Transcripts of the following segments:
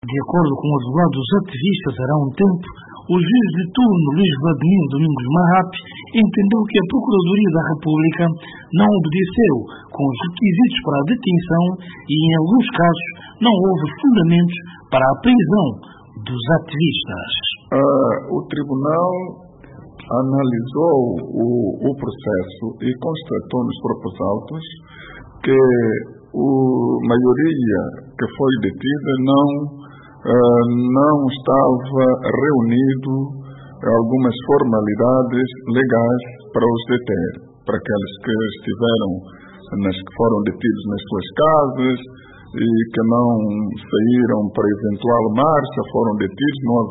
De acordo com o advogado dos ativistas há um tempo, o juiz de turno Luís Vladimir Domingos Marrap entendeu que a Procuradoria da República não obedeceu com os requisitos para a detenção e, em alguns casos, não houve fundamentos para a prisão dos ativistas. O tribunal analisou o processo e constatou nos próprios autos que a maioria que foi detida não estava reunido algumas formalidades legais para os deter, para aqueles que que foram detidos nas suas casas e que não saíram para eventual marcha, foram detidos, não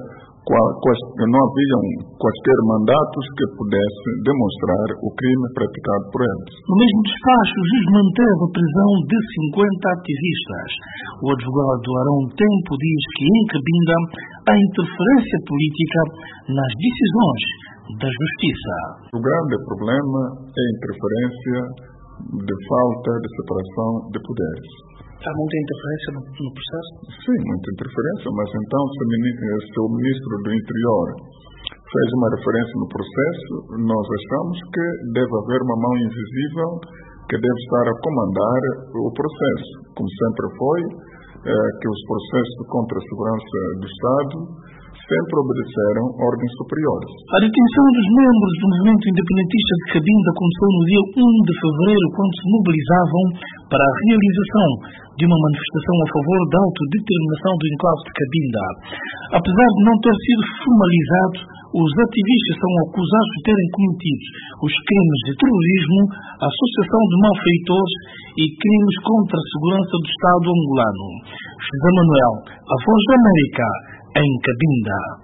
haviam quaisquer mandatos que pudessem demonstrar o crime praticado por eles. No mesmo despacho, o juiz manteve a prisão de 50 ativistas. O advogado Arão Tempo diz que em Cabinda há interferência política nas decisões da Justiça. O grande problema é a interferência de falta de separação de poderes. Há muita interferência no processo? Sim, muita interferência, mas então se o Ministro do Interior fez uma referência no processo, nós achamos que deve haver uma mão invisível que deve estar a comandar o processo, como sempre foi, que os processos contra a segurança do Estado sempre obedeceram ordens superiores. A detenção dos membros do movimento independentista de Cabinda começou no dia 1 de fevereiro, quando se mobilizavam para a realização de uma manifestação a favor da autodeterminação do enclave de Cabinda. Apesar de não ter sido formalizado, os ativistas são acusados de terem cometido os crimes de terrorismo, associação de malfeitores e crimes contra a segurança do Estado angolano. José Manuel, a Voz da América, em Cabinda.